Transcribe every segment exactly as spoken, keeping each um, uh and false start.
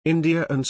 India and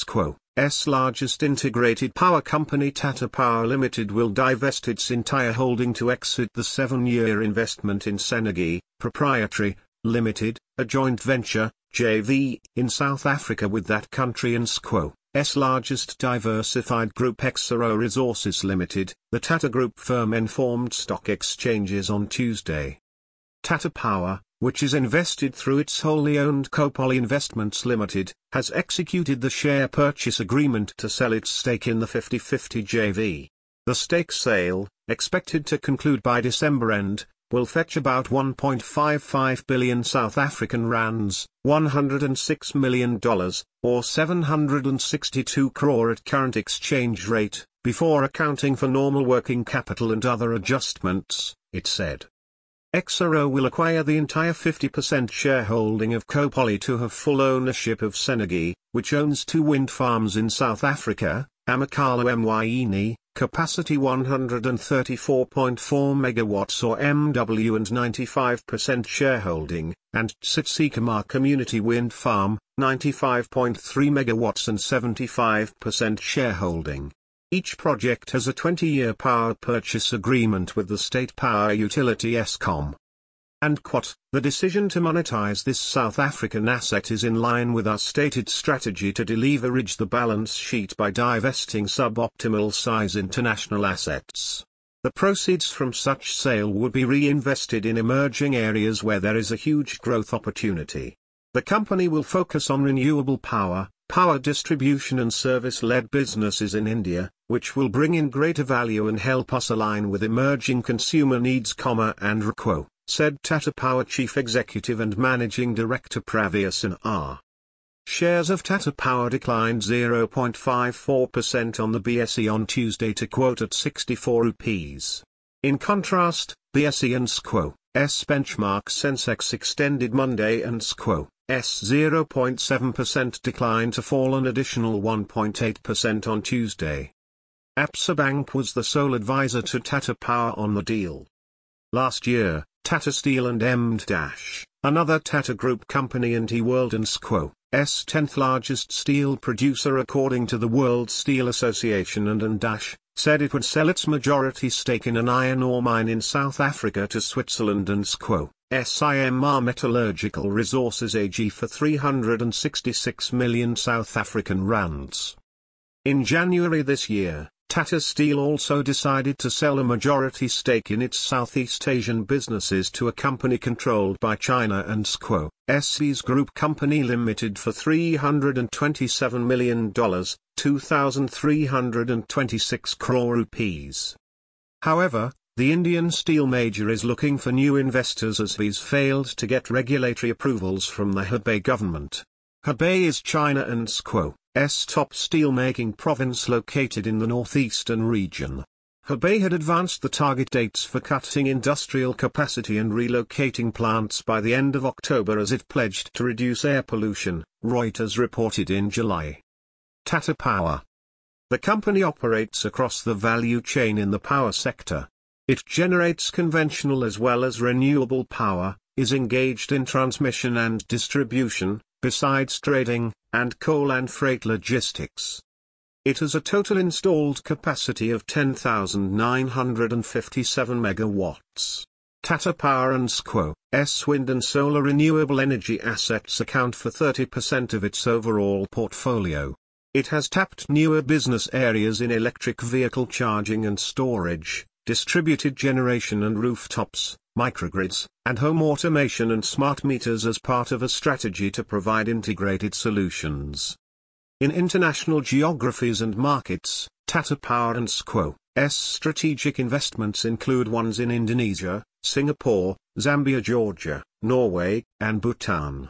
S largest integrated power company Tata Power Limited will divest its entire holding to exit the seven-year investment in Cennergi Proprietary Limited, a joint venture, J V, in South Africa with that country and S largest diversified group Exxaro Resources Limited, the Tata Group firm informed stock exchanges on Tuesday. Tata Power, which is invested through its wholly owned Copoly Investments Limited, has executed the share purchase agreement to sell its stake in the fifty fifty J V. The stake sale, expected to conclude by December end, will fetch about one point five five billion South African rands, one hundred six million dollars, or seven hundred sixty-two crore at current exchange rate, before accounting for normal working capital and other adjustments, it said. Exxaro will acquire the entire fifty percent shareholding of Copoly to have full ownership of Cennergi, which owns two wind farms in South Africa, Amakhala Mwyeni, capacity one hundred thirty-four point four megawatts or M W and ninety-five percent shareholding, and Tsitsikamma Community Wind Farm, ninety-five point three megawatts and seventy-five percent shareholding. Each project has a twenty-year power purchase agreement with the state power utility Eskom. And quote, the decision to monetize this South African asset is in line with our stated strategy to deleverage the balance sheet by divesting suboptimal size international assets. The proceeds from such sale would be reinvested in emerging areas where there is a huge growth opportunity. The company will focus on renewable power, power distribution and service-led businesses in India, which will bring in greater value and help us align with emerging consumer needs, and R C O, said Tata Power Chief Executive and Managing Director Pravir Sinha. Shares of Tata Power declined zero point five four percent on the B S E on Tuesday to quote at sixty-four rupees. In contrast, B S E and S C O.'s benchmark Sensex extended Monday and S C O.'s zero point seven percent decline to fall an additional one point eight percent on Tuesday. Absa Bank was the sole advisor to Tata Power on the deal. Last year, Tata Steel and M D A S H, another Tata Group company and T-World and S C O.'s tenth largest steel producer according to the World Steel Association and M D A S H, said it would sell its majority stake in an iron ore mine in South Africa to Switzerland and S C O.'s I M R Metallurgical Resources A G for three hundred sixty-six million South African rands. In January this year, Tata Steel also decided to sell a majority stake in its Southeast Asian businesses to a company controlled by China and S C O.'s Group Company Limited for three hundred twenty-seven million dollars, two thousand three hundred twenty-six crore rupees. However, the Indian steel major is looking for new investors as he's failed to get regulatory approvals from the Hebei government. Hebei is China and S C O.'s top steel-making province located in the northeastern region. Hebei had advanced the target dates for cutting industrial capacity and relocating plants by the end of October as it pledged to reduce air pollution, Reuters reported in July. Tata Power. The company operates across the value chain in the power sector. It generates conventional as well as renewable power, is engaged in transmission and distribution, besides trading, and coal and freight logistics. It has a total installed capacity of ten thousand nine hundred fifty-seven megawatts. Tata Power and S C O.'s wind and solar renewable energy assets account for thirty percent of its overall portfolio. It has tapped newer business areas in electric vehicle charging and storage, distributed generation and rooftops, microgrids, and home automation and smart meters as part of a strategy to provide integrated solutions. In international geographies and markets, Tata Power and S C O.'s strategic investments include ones in Indonesia, Singapore, Zambia, Georgia, Norway, and Bhutan.